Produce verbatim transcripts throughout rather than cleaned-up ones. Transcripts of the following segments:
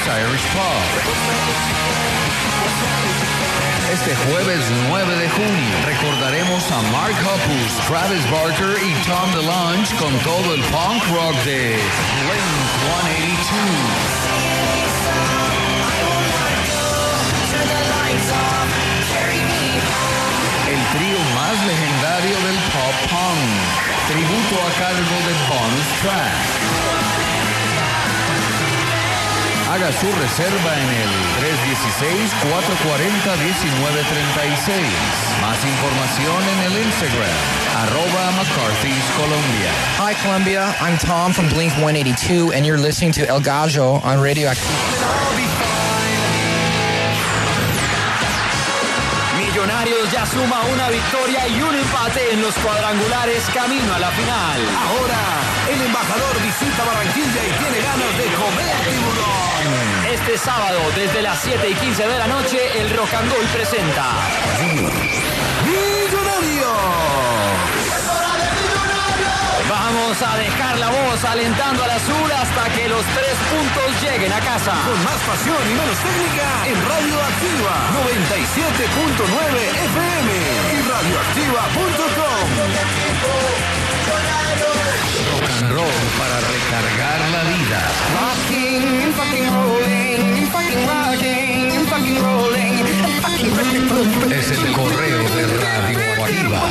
Irish Pub. Este jueves nueve de junio recordaremos a Mark Hoppus, Travis Barker y Tom DeLonge con todo el punk rock de Blink ciento ochenta y dos. El trío más legendario del pop punk. Tributo a cargo de Bonus Track. Haga su reserva en el tres uno seis, cuatro cuatro cero, uno nueve tres seis. Más información en el Instagram, arroba McCarthy's Colombia. Hi, Colombia. I'm Tom from Blink one eighty-two, and you're listening to El Gallo on Radioactiva. Millonarios ya suma una victoria y un empate en los cuadrangulares camino a la final. Ahora, el embajador visita Barranquilla y tiene ganas de comer tiburón. Este sábado, desde las siete y quince de la noche, el Rock and Roll presenta ¡Millonario! Vamos a dejar la voz alentando al azul hasta que los tres puntos lleguen a casa. Con más pasión y menos técnica en Radioactiva noventa y siete punto nueve F M y radioactiva punto com. Rock and roll para recargar la vida. Rocking, fucking rolling, fucking rocking, fucking rolling, fucking Es el correo de Radioactiva.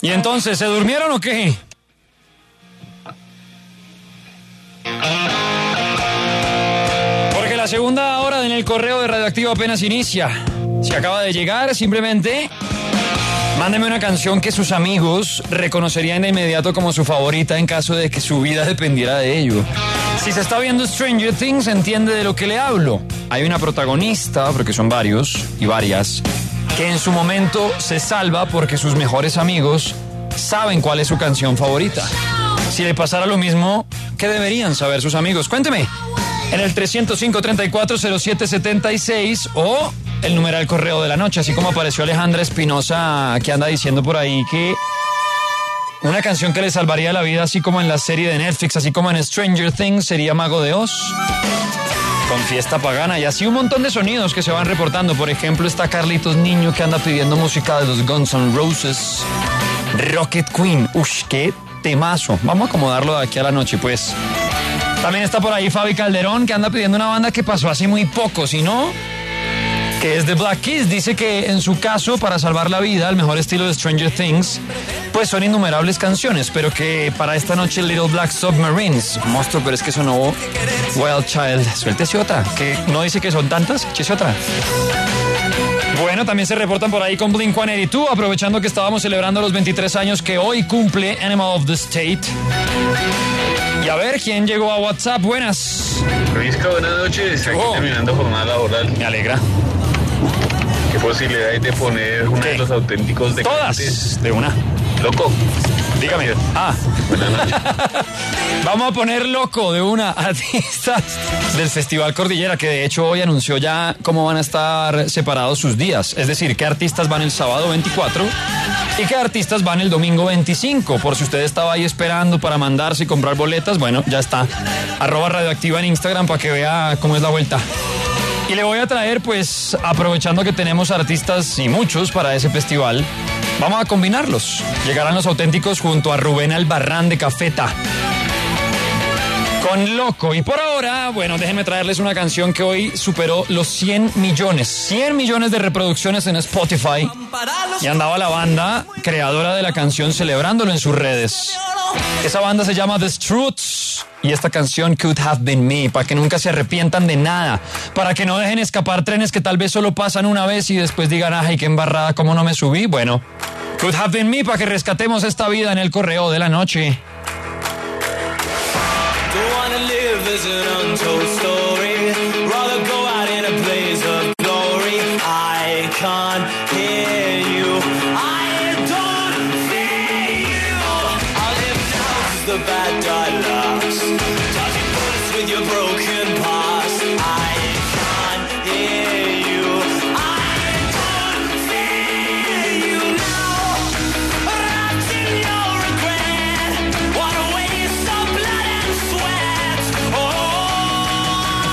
¿Y entonces, se durmieron o qué? Porque la segunda hora en el correo de Radioactivo apenas inicia. Si acaba de llegar, simplemente mándeme una canción que sus amigos reconocerían de inmediato como su favorita en caso de que su vida dependiera de ello. Si se está viendo Stranger Things, entiende de lo que le hablo. Hay una protagonista, porque son varios y varias, que en su momento se salva porque sus mejores amigos saben cuál es su canción favorita. Si le pasara lo mismo, ¿qué deberían saber sus amigos? Cuénteme en el tres cero cinco, treinta y cuatro, cero siete setenta y seis o el numeral correo de la noche, así como apareció Alejandra Espinosa, que anda diciendo por ahí que una canción que le salvaría la vida, así como en la serie de Netflix, así como en Stranger Things, sería Mago de Oz, con Fiesta Pagana, y así un montón de sonidos que se van reportando. Por ejemplo, está Carlitos Niño, que anda pidiendo música de los Guns N' Roses. Rocket Queen, uff, qué temazo. Vamos a acomodarlo de aquí a la noche, pues. También está por ahí Fabi Calderón, que anda pidiendo una banda que pasó hace muy poco, si no, que es The Black Keys. Dice que en su caso, para salvar la vida, al mejor estilo de Stranger Things, pues son innumerables canciones, pero que para esta noche Little Black Submarines. Monstruo, pero es que sonó Wild Child. Suéltese otra, que no dice que son tantas, échese otra. Bueno, también se reportan por ahí con Blink ciento ochenta y dos, aprovechando que estábamos celebrando los veintitrés años que hoy cumple Animal of the State. Y a ver, ¿quién llegó a WhatsApp? Buenas. Luisca, buenas noches. Aquí Oh. terminando jornada laboral. Me alegra. ¿Qué posibilidad hay de poner uno ¿Qué? de los auténticos de Todas, de una. Loco. Dígame. Ah. Buenas noches. Vamos a poner loco de una artistas del Festival Cordillera, que de hecho hoy anunció ya cómo van a estar separados sus días. Es decir, qué artistas van el sábado veinticuatro y qué artistas van el domingo veinticinco. Por si usted estaba ahí esperando para mandarse y comprar boletas, bueno, ya está. Arroba Radioactiva en Instagram para que vea cómo es la vuelta. Y le voy a traer, pues, aprovechando que tenemos artistas y muchos para ese festival, vamos a combinarlos. Llegarán los auténticos junto a Rubén Albarrán de Cafeta con Loco. Y por ahora, bueno, déjenme traerles una canción que hoy superó los cien millones. cien millones de reproducciones en Spotify. Y andaba la banda creadora de la canción celebrándolo en sus redes. Esa banda se llama The Struts. Y esta canción Could Have Been Me, para que nunca se arrepientan de nada, para que no dejen escapar trenes que tal vez solo pasan una vez y después digan, ay, qué embarrada, cómo no me subí. Bueno, Could Have Been Me, para que rescatemos esta vida en el correo de la noche. Don't wanna live as an untold story. Rather go out in a blaze of glory. I can't hear you. I don't fear you. I'll live now 'cause the bad die last. Dodging bullets with your broken past. I can't hear you. I don't fear you now. Wrapped in your regret. What a waste of blood and sweat. Oh,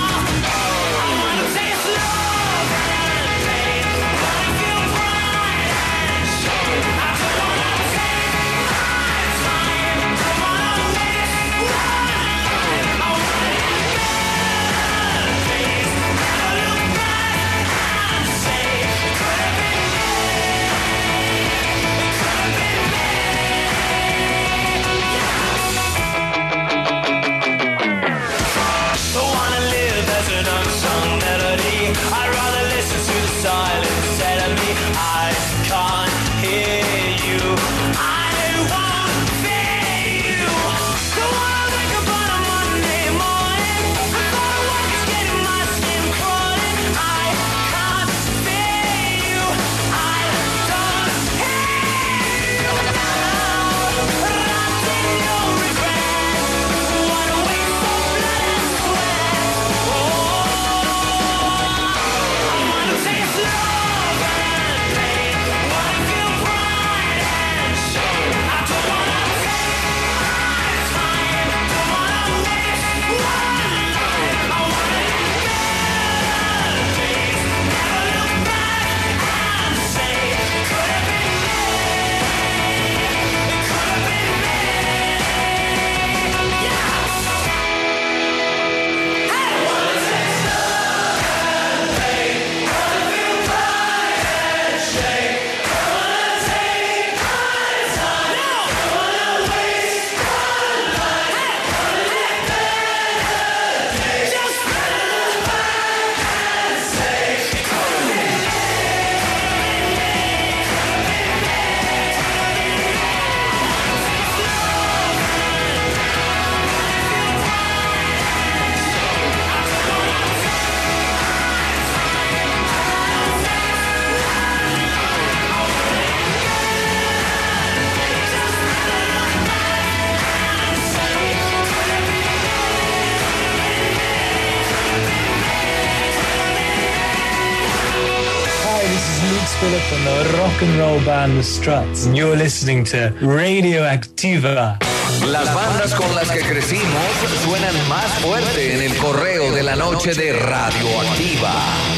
Philip and the rock and roll band The Struts. And you're listening to Radioactiva. Las bandas con las que crecimos suenan más fuerte en el correo de la noche de Radioactiva.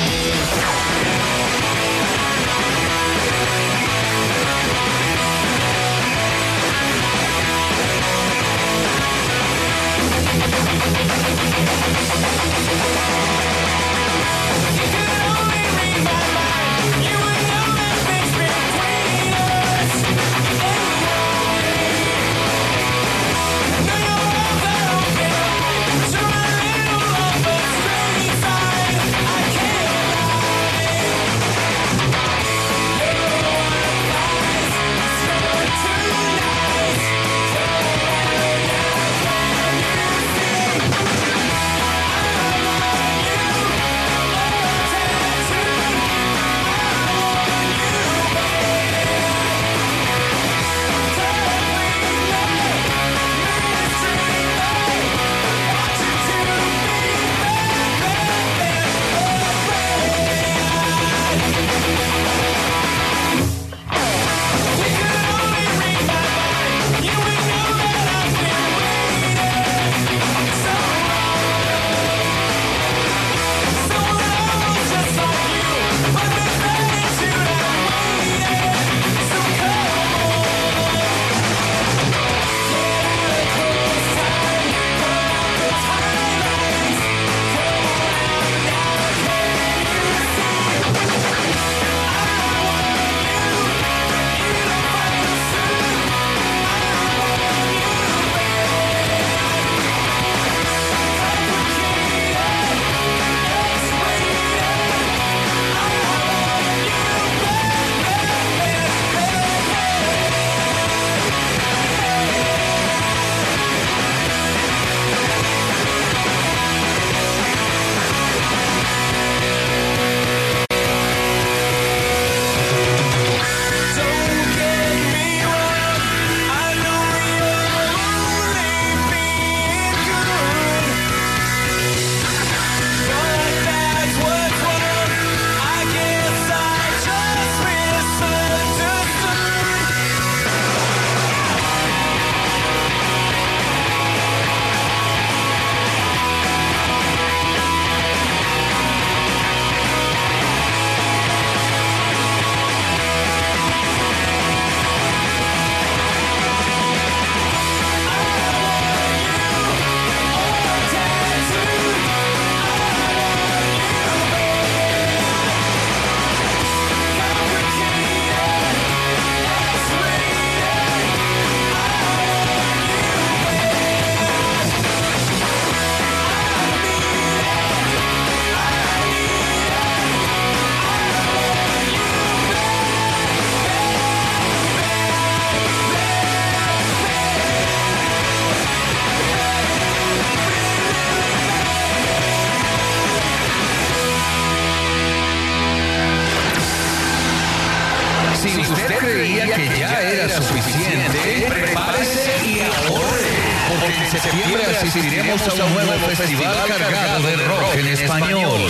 septiembre asistiremos a un nuevo festival cargado de rock en español.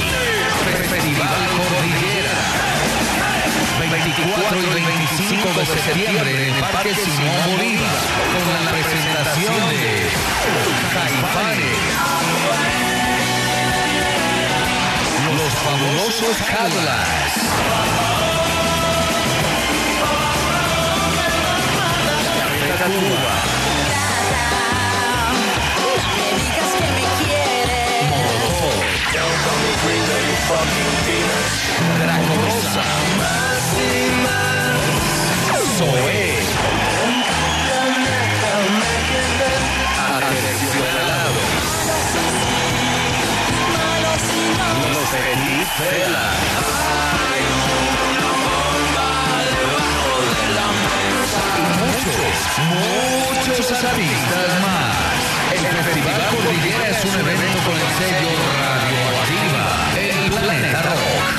Festival Cordillera. veinticuatro y veinticinco de septiembre en el Parque Simón Bolívar, con la presentación de Caifanes, Los Fabulosos Cadillacs, Café Tacuba, Molotov, Draco Rosa, Zoé, Aterciopelado, Los Petit Fela y muchos, muchos artistas más. El Festival Cordillera es un evento con el sello Radioactiva, el Planeta Rock.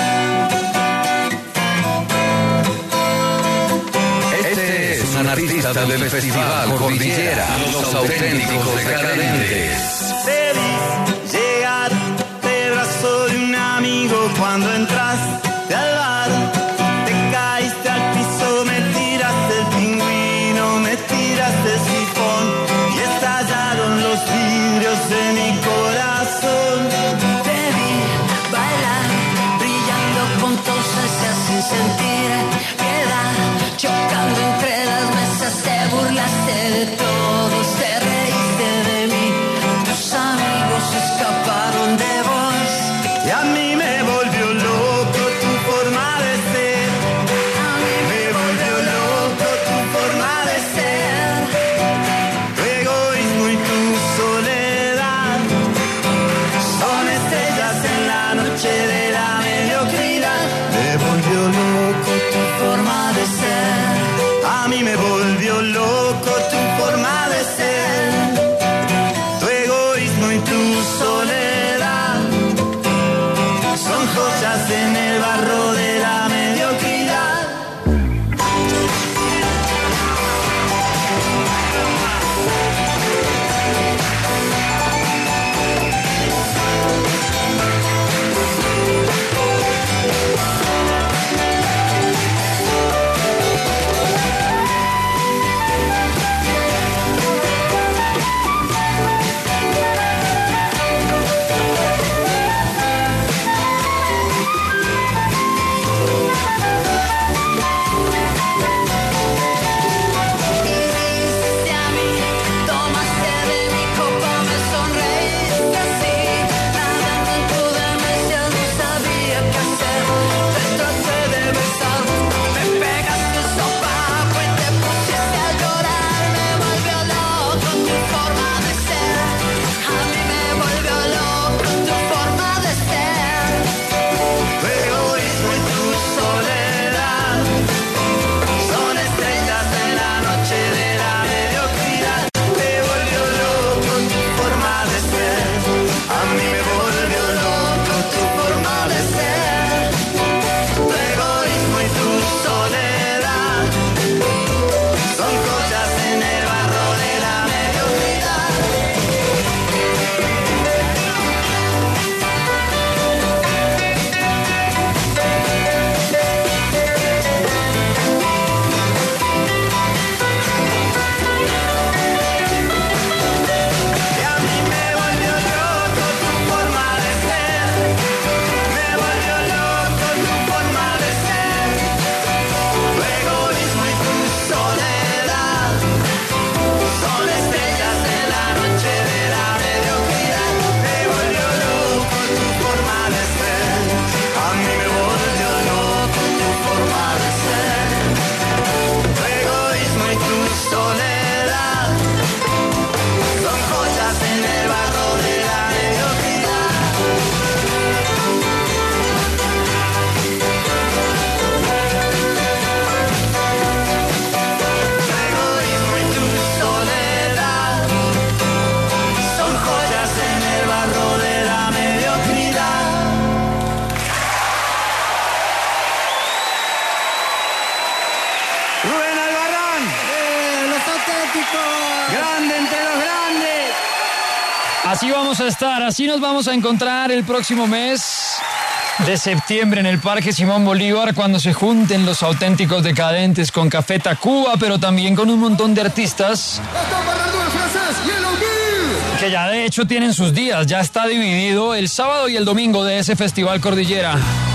Este es un artista pista del Festival Cordillera, Los Auténticos Decadentes. Te vi llegar de brazo de un amigo cuando entraste al bar. Te caíste al piso, me tiraste el pingüino, me tiraste el sifón y estallaron los vidrios de mi corazón. Te vi bailar, brillando con tu ausencia sin sentir piedad, chocando entre las mesas, te burlaste de todos, te reíste de mí, tus amigos escaparon de vos. Y a mí me volvió loco tu forma de ser. A mí Me volvió loco tu forma de ser. Tu egoísmo y tu soledad son estrellas en la noche de la mediocridad. Me volvió loco tu forma de ser. A mí me volvió loco tu forma de ser. Tu egoísmo y tu soledad son joyas en el barro de la mediocridad. Viniste a mí, tomaste de mi copa, me sonreíste así, nadando en tu demencia, no sabía qué hacer, te traté de besar, me pegaste el sopapo y te pusiste a llorar, me volvió loco tu forma de ser, a mí me volvió loco tu forma de ser. Tu egoísmo y tu soledad son estrellas en la noche de la mediocridad. Me volvió loco tu forma de ser. A mí me volvió loco tu forma de ser. Tu egoísmo y tu soledad son cosas en el barro de la mediocridad. Y a mí me volvió loco tu forma de ser. Me volvió loco tu forma de ser. Tu egoísmo y tu soledad son estrellas en la noche de la mediocridad. Me volvió loco tu forma de ser. A mí me volvió loco tu forma de ser. Tu egoísmo y tu soledad son joyas en el barro de la mediocridad. Tu egoísmo y tu soledad son joyas en el barro de la mediocridad. Rubén Albarrán, los auténticos, grande entre los grandes. Así vamos a estar, así nos vamos a encontrar el próximo mes de septiembre en el Parque Simón Bolívar cuando se junten los auténticos decadentes con Café Tacuba, pero también con un montón de artistas que ya de hecho tienen sus días, ya está dividido el sábado y el domingo de ese Festival Cordillera.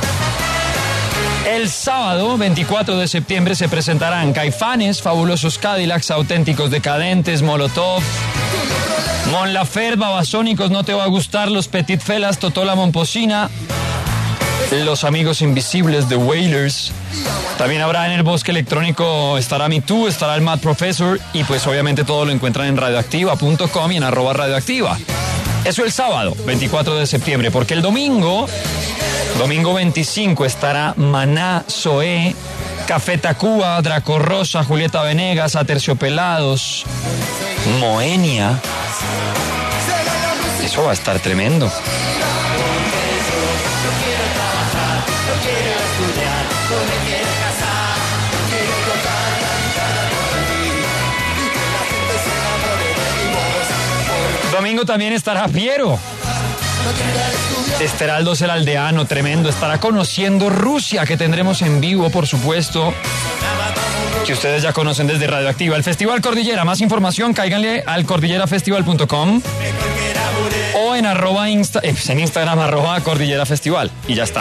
El sábado veinticuatro de septiembre se presentarán Caifanes, Fabulosos Cadillacs, Auténticos Decadentes, Molotov, Mon Laferte, Babasónicos, No Te Va a Gustar, Los Petit Felas, Totola Momposina, Los Amigos Invisibles, The Wailers. También habrá en el Bosque Electrónico, estará Me Too, estará el Mad Professor y pues obviamente todo lo encuentran en radioactiva punto com y en arroba radioactiva. Eso el sábado, veinticuatro de septiembre, porque el domingo, domingo veinticinco, estará Maná, Zoé, Café Tacuba, Draco Rosa, Julieta Venegas, Aterciopelados, Moenia. Eso va a estar tremendo. Domingo también estará Piero. Estará Aldos el Aldeano, tremendo. Estará conociendo Rusia, que tendremos en vivo, por supuesto, que ustedes ya conocen desde Radioactiva. El Festival Cordillera, más información, cáiganle al cordillera festival punto com o en arroba insta, eh, en Instagram, arroba Cordillera Festival. Y ya está.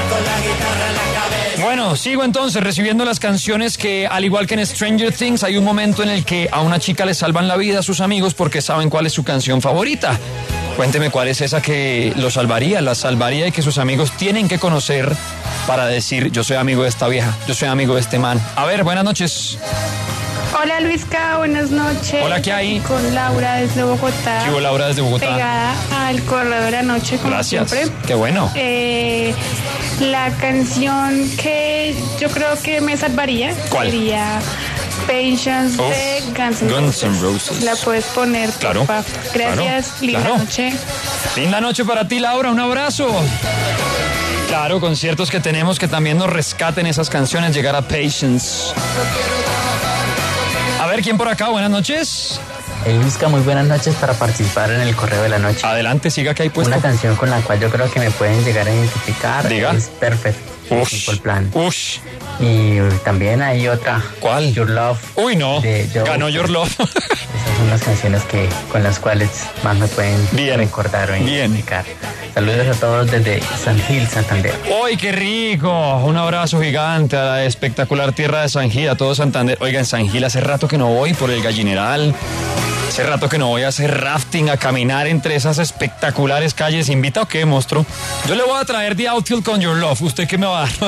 Bueno, sigo entonces recibiendo las canciones que, al igual que en Stranger Things, hay un momento en el que a una chica le salvan la vida a sus amigos porque saben cuál es su canción favorita. Cuénteme cuál es esa que lo salvaría, la salvaría y que sus amigos tienen que conocer para decir, yo soy amigo de esta vieja, yo soy amigo de este man. A ver, buenas noches. Hola Luisca, buenas noches. Hola, ¿qué hay? Con Laura desde Bogotá. ¿Qué hubo, Laura desde Bogotá? Pegada al correo de la noche, como Gracias. siempre. Qué bueno. Eh, la canción que yo creo que me salvaría ¿Cuál? sería Patience Uf, de Guns N' Guns N' Roses. Roses. La puedes poner, Claro, porfa. Gracias, claro, linda claro. noche. Linda noche para ti, Laura, un abrazo. Claro, conciertos que tenemos que también nos rescaten esas canciones, llegar a Patience. A ver, ¿quién por acá? Buenas noches. Hey, Luisca, muy buenas noches para participar en el correo de la noche. Adelante, siga que hay puesto. Una canción con la cual yo creo que me pueden llegar a identificar. Diga. Es Perfect. de Simple Plan. Ush. Y también hay otra. ¿Cuál? Your Love. Uy, no. de Joe Ganó Your Love. Esas son las canciones que con las cuales más me pueden Bien. recordar o Bien. identificar. Saludos a todos desde San Gil, Santander. ¡Uy, qué rico! Un abrazo gigante a la espectacular tierra de San Gil, a todo Santander. Oiga, en San Gil hace rato que no voy por el Gallineral. Hace rato que no voy a hacer rafting, a caminar entre esas espectaculares calles. ¿Invita o qué, monstruo? Yo le voy a traer The Outfield con Your Love. ¿Usted qué me va a dar?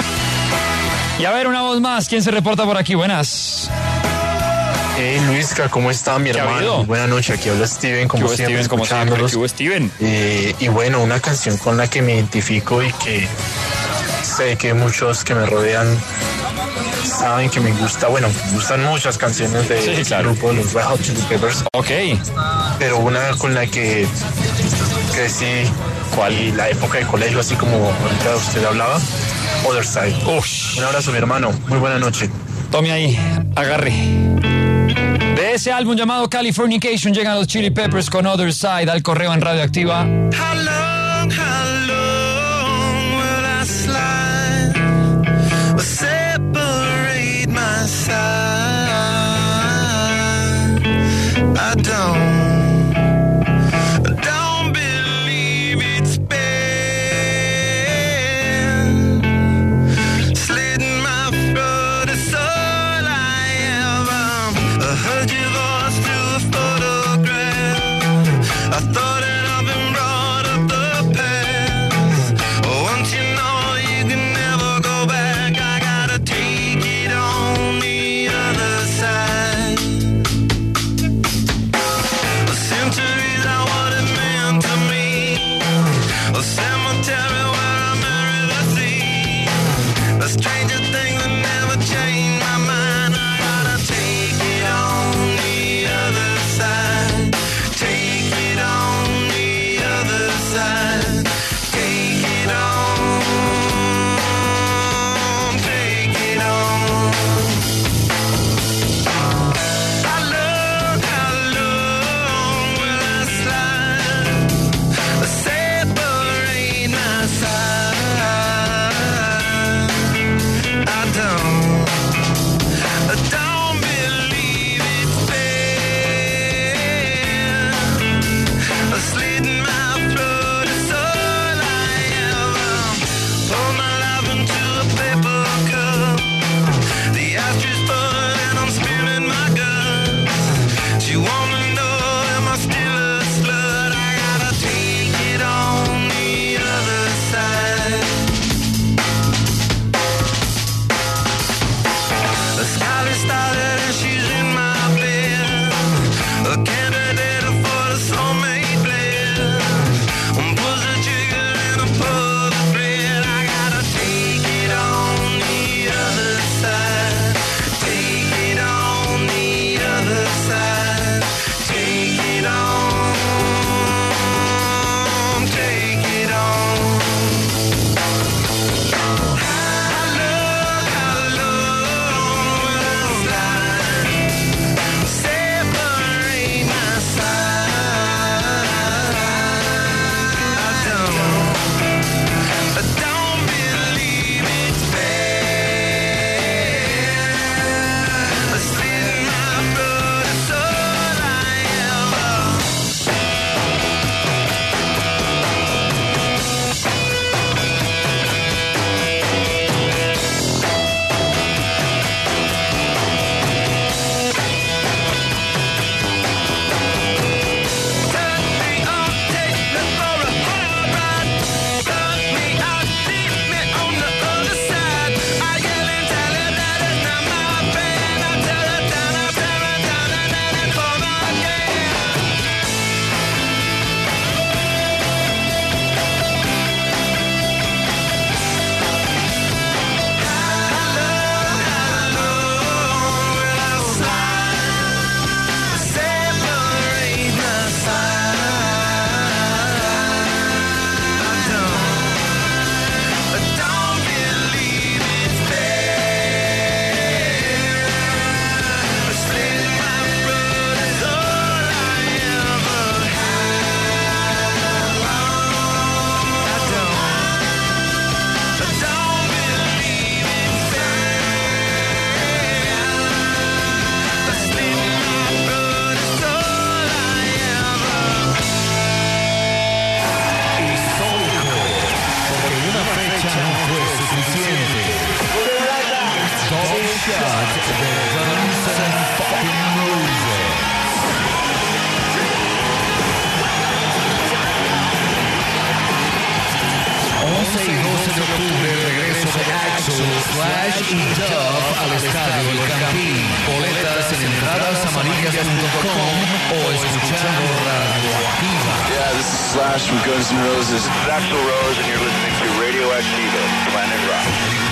Y a ver, una voz más. ¿Quién se reporta por aquí? Buenas. Hey Luisca, ¿cómo está mi ¿Qué ha hermano? habido? Buenas noches, aquí habla Steven, como ¿Qué hubo, siempre, Steven? Como siempre, escuchándolos. ¿qué hubo, Steven? Eh, y bueno, una canción con la que me identifico y que sé que muchos que me rodean saben que me gusta, bueno, me gustan muchas canciones de Sí, este claro. grupo, los Red Hot Chili Peppers. Ok. Pero una con la que crecí, ¿Cuál? y la época de colegio, así como ahorita usted hablaba, Other Side. Ush. Un abrazo, mi hermano, muy buena noche. Tome ahí, agarre. De ese álbum llamado Californication llegan los Chili Peppers con Other Side al correo en Radioactiva. How long, how long will I slide or separate my side? I don't, I don't believe it's been slitting my throat is all I am. I heard your voice through a photograph. I thought it up and brought up the noticias punto com o escuchando Radioactiva. Yeah, this is Slash from Guns N' Roses. Axl Rose, and you're listening to Radioactiva, Planet Rock.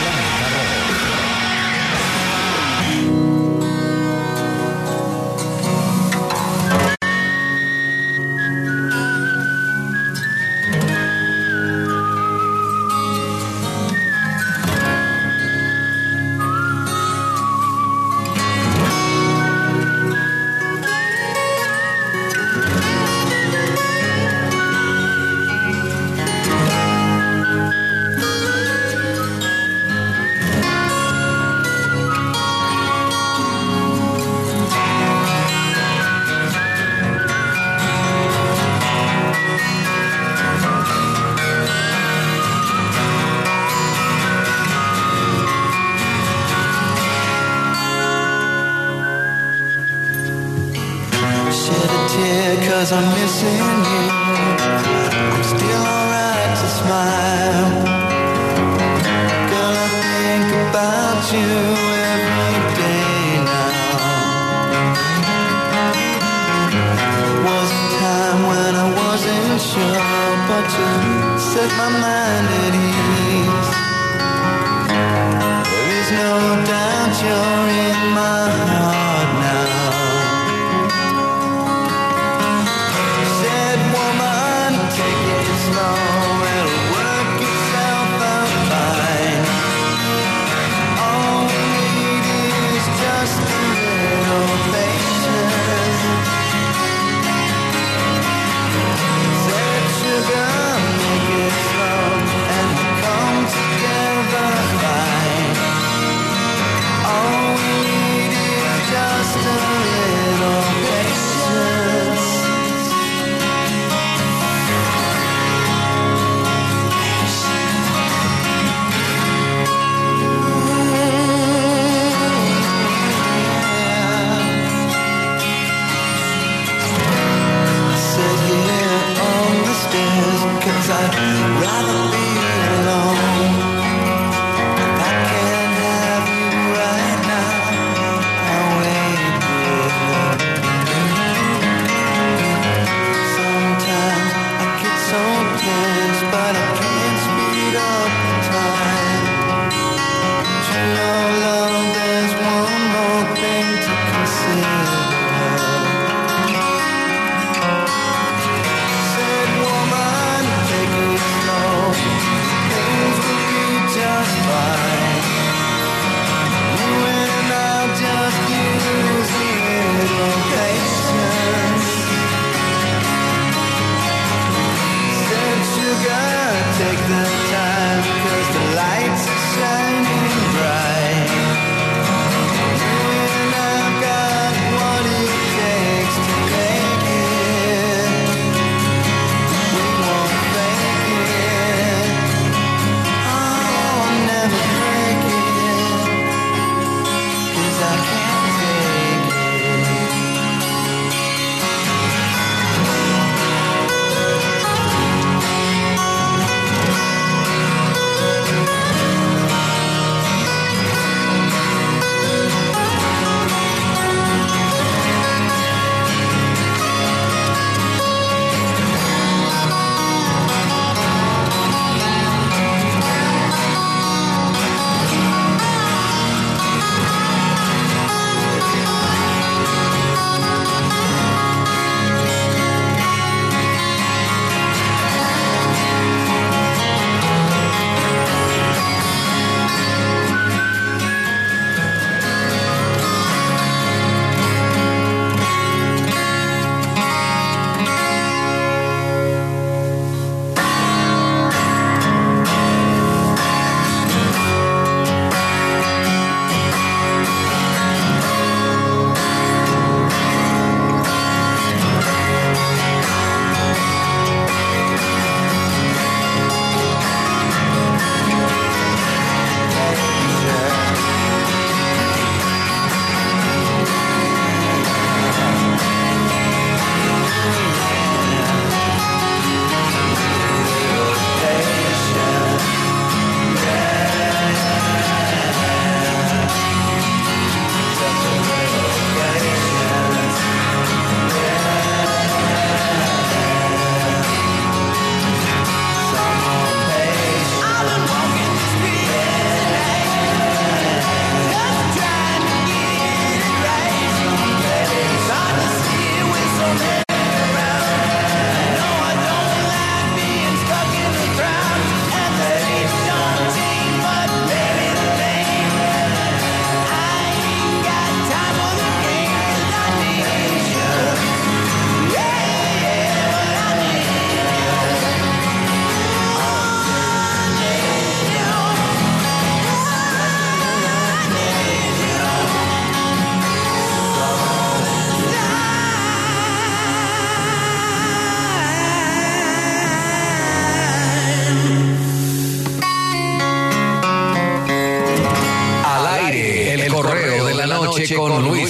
Cause I'm missing you. I'm still alright to smile. Girl, I think about you every day now. Was a time when I wasn't sure, but you set my mind at ease. There is no doubt you're in my heart now. All we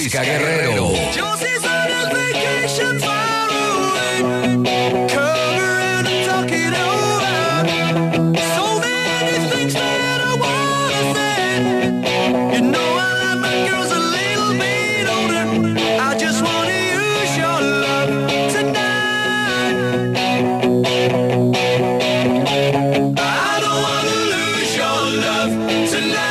Francisca Guerrero. Josie's on a vacation far away. Come around and talk it over. So many things that I wanna say. You know I like my girls a little bit older. I just wanna use your love tonight. I don't wanna lose your love tonight.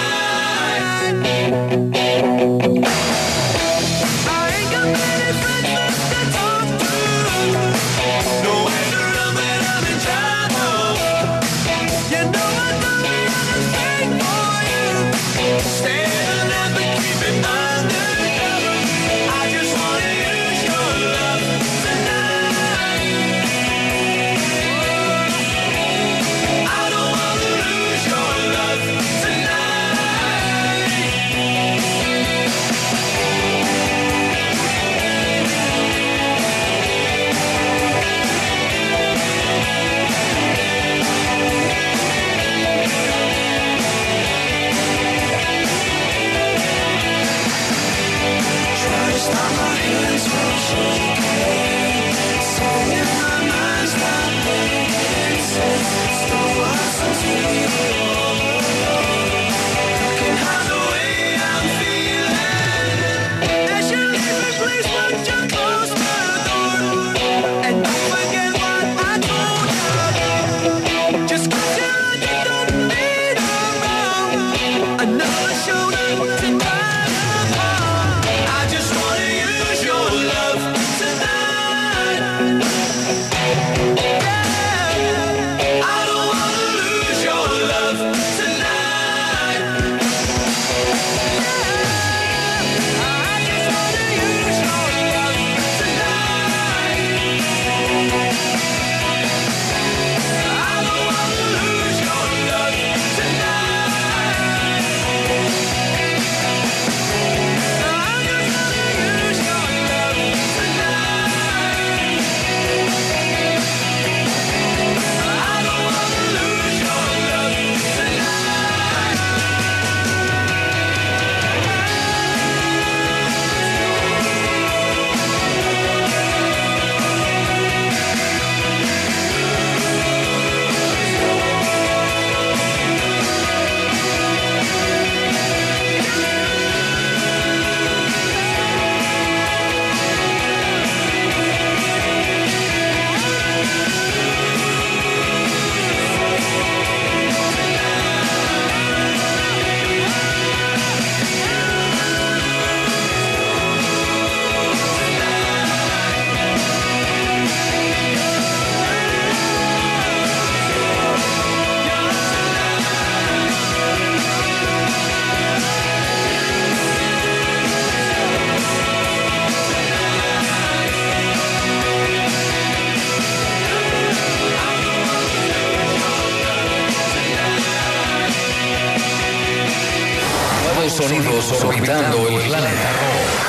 Sonidos orbitando el planeta rock.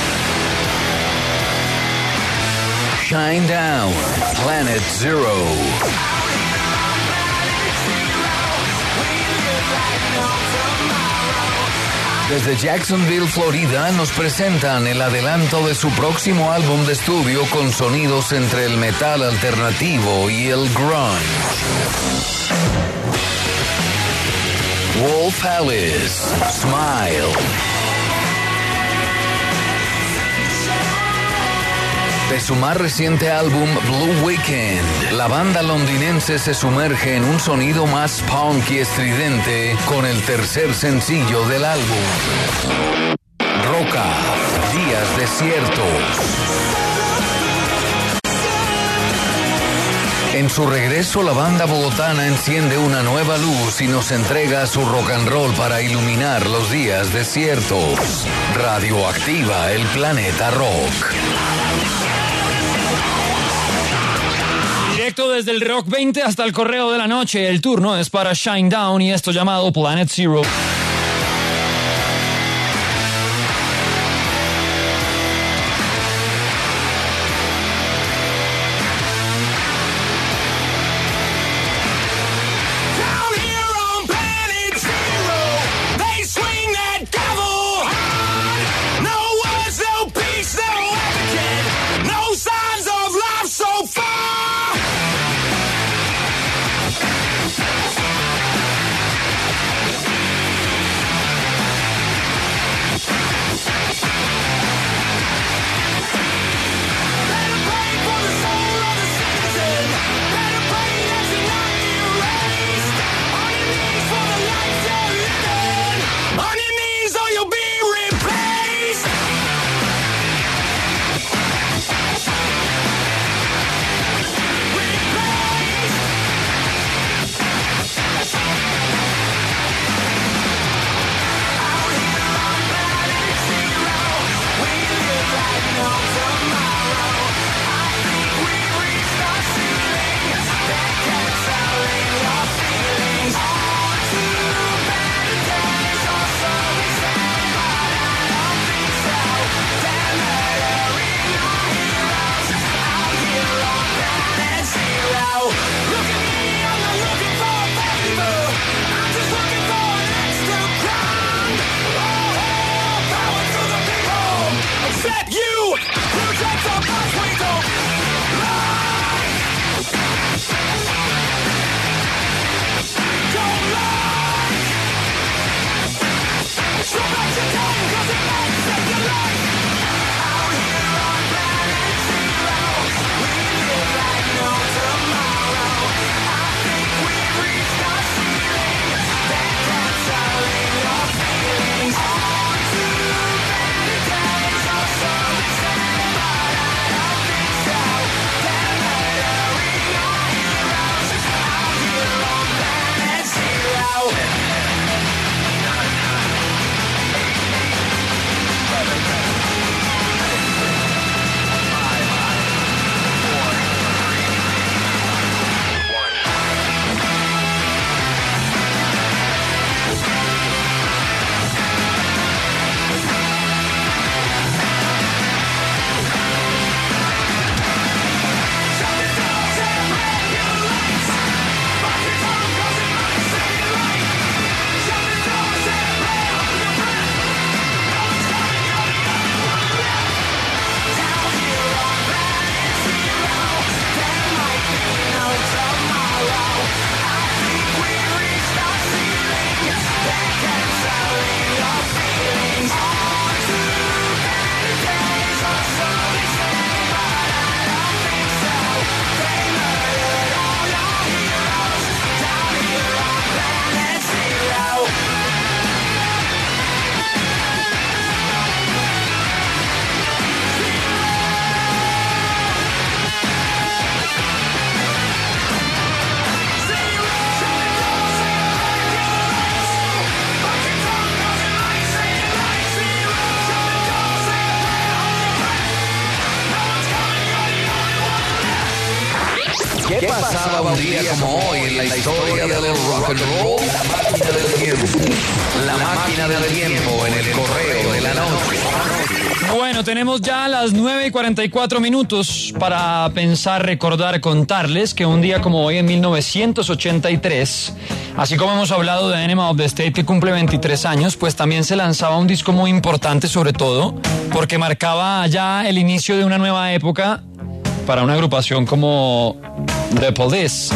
Shine Down, Planet Zero. Desde Jacksonville, Florida, nos presentan el adelanto de su próximo álbum de estudio con sonidos entre el metal alternativo y el grunge. Wolf Alice, Smile. De su más reciente álbum Blue Weekend, la banda londinense se sumerge en un sonido más punk y estridente con el tercer sencillo del álbum. Roca, Días Desiertos. En su regreso, la banda bogotana enciende una nueva luz y nos entrega su rock and roll para iluminar los días desiertos. Radioactiva el planeta rock. Directo desde el Rock veinte hasta el Correo de la Noche. El turno es para Shine Down y esto llamado Planet Zero. They swing that gavel hard. No words ¿Qué pasaba un día como hoy en la historia del rock and roll? La máquina del tiempo. La máquina del tiempo en el correo de la noche. Bueno, tenemos ya las nueve y cuarenta y cuatro minutos para pensar, recordar, contarles que un día como hoy en mil novecientos ochenta y tres, así como hemos hablado de Enema of the State que cumple veintitrés años, pues también se lanzaba un disco muy importante, sobre todo porque marcaba ya el inicio de una nueva época para una agrupación como The Police.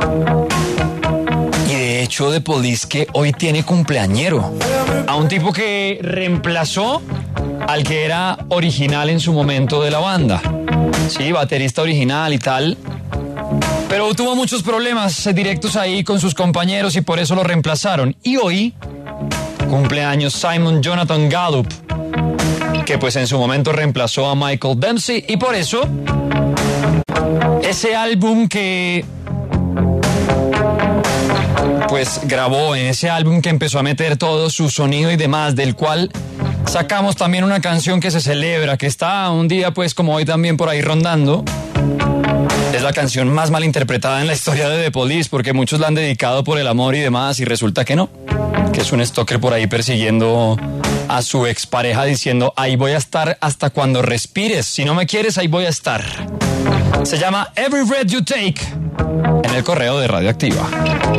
Y de hecho The Police que hoy tiene cumpleañero, a un tipo que reemplazó al que era original en su momento de la banda. Sí, baterista original y tal. Pero tuvo muchos problemas directos ahí con sus compañeros y por eso lo reemplazaron. Y hoy cumpleaños Simon Jonathan Gallup, que pues en su momento reemplazó a Michael Dempsey, y por eso ese álbum que pues grabó, en ese álbum que empezó a meter todo su sonido y demás, del cual sacamos también una canción que se celebra, que está un día pues como hoy también por ahí rondando. Es la canción más mal interpretada en la historia de The Police, porque muchos la han dedicado por el amor y demás, y resulta que no, que es un stalker por ahí persiguiendo a su expareja diciendo: ahí voy a estar hasta cuando respires, si no me quieres ahí voy a estar. Se llama Every Breath You Take, en el correo de Radioactiva.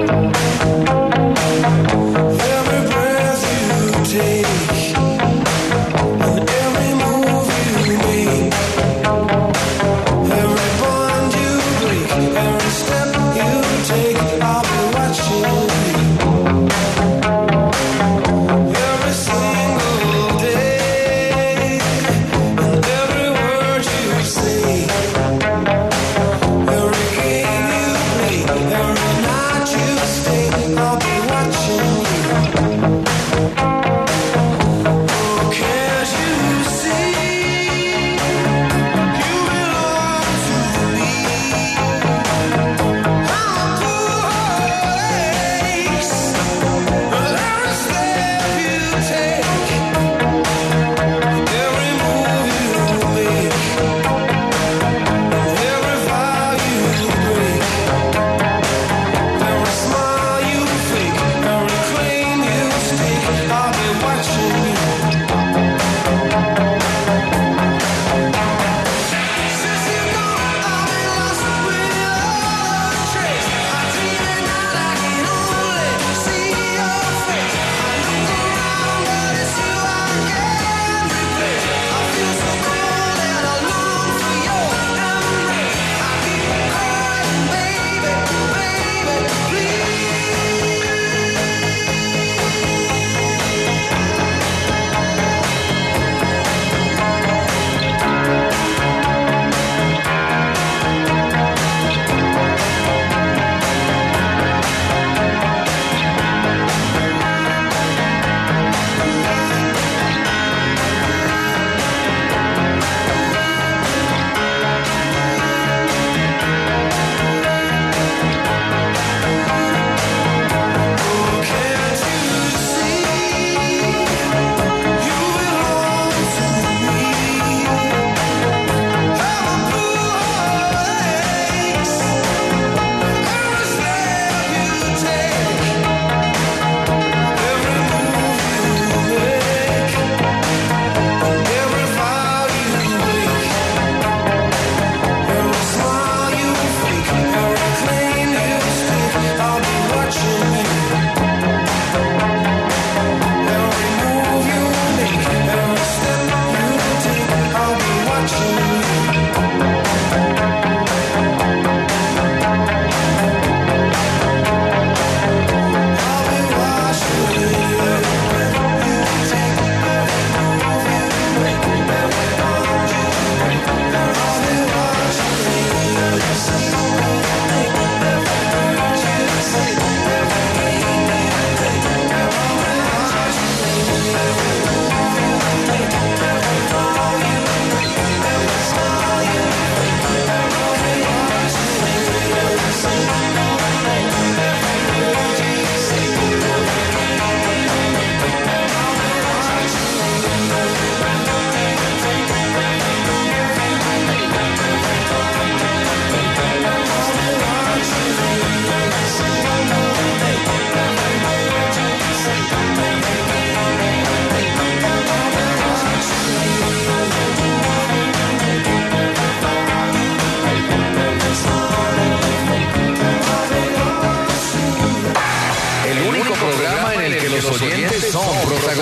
Every breath you take, and every move you make, every bond you break, every step you take, I'll be watching you. Every single day, and every word you say, every game you play, every night you stay, I'll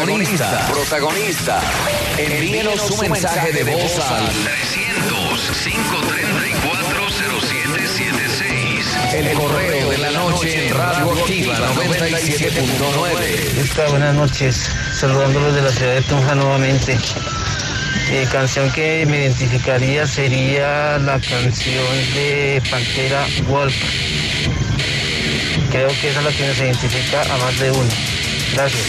protagonista. Protagonista. Envíenos su mensaje de voz al trescientos, cinco treinta y cuatro, cero siete siete seis. El correo de la noche en Radio Activa noventa y siete punto nueve. Está, buenas noches, saludándolos de la ciudad de Tunja nuevamente. Eh, canción que me identificaría sería la canción de Pantera Wolf. Creo que esa es la que nos identifica a más de uno. Gracias.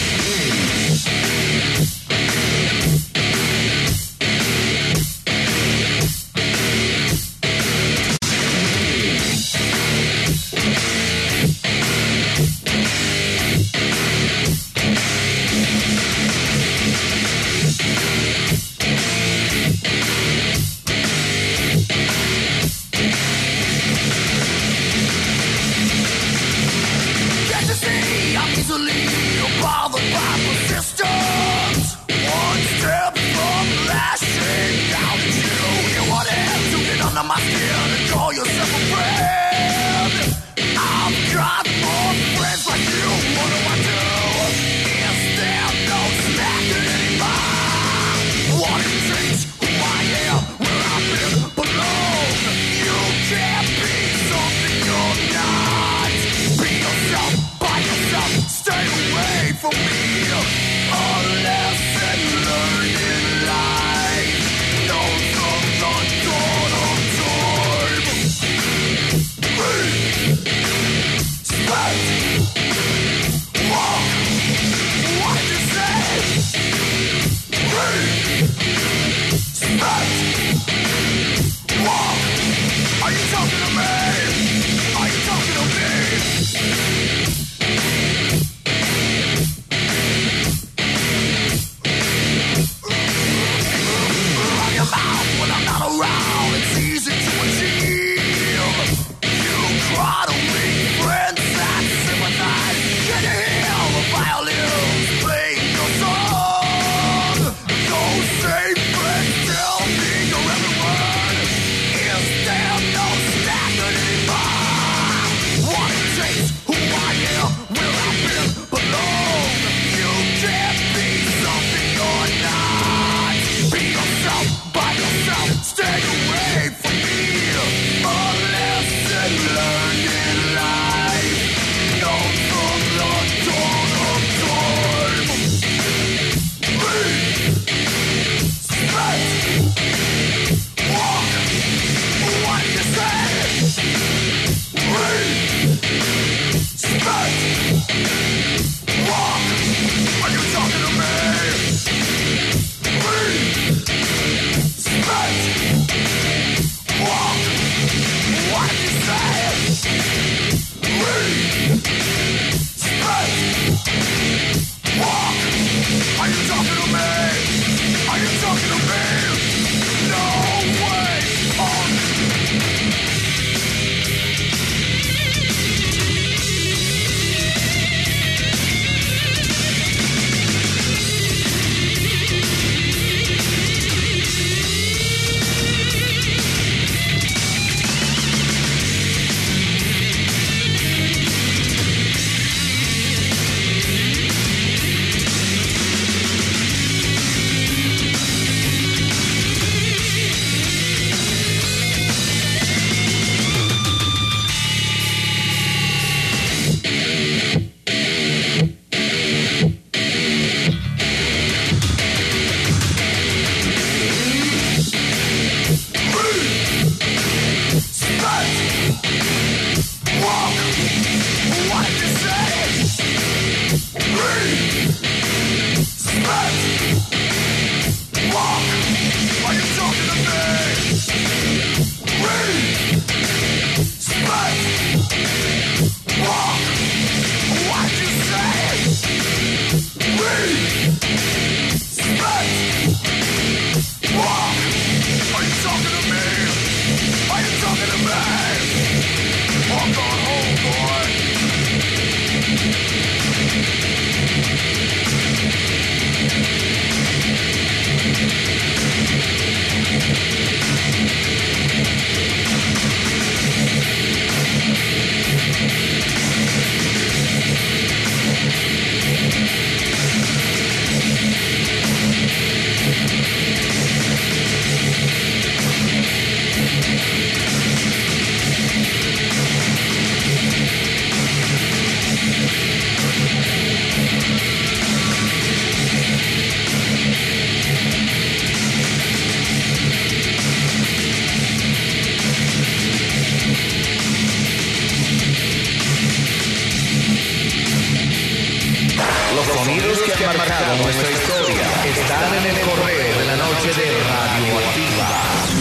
Can't you see I'm easily bothered by marcado nuestra historia están en el correo de la noche de Radioactiva.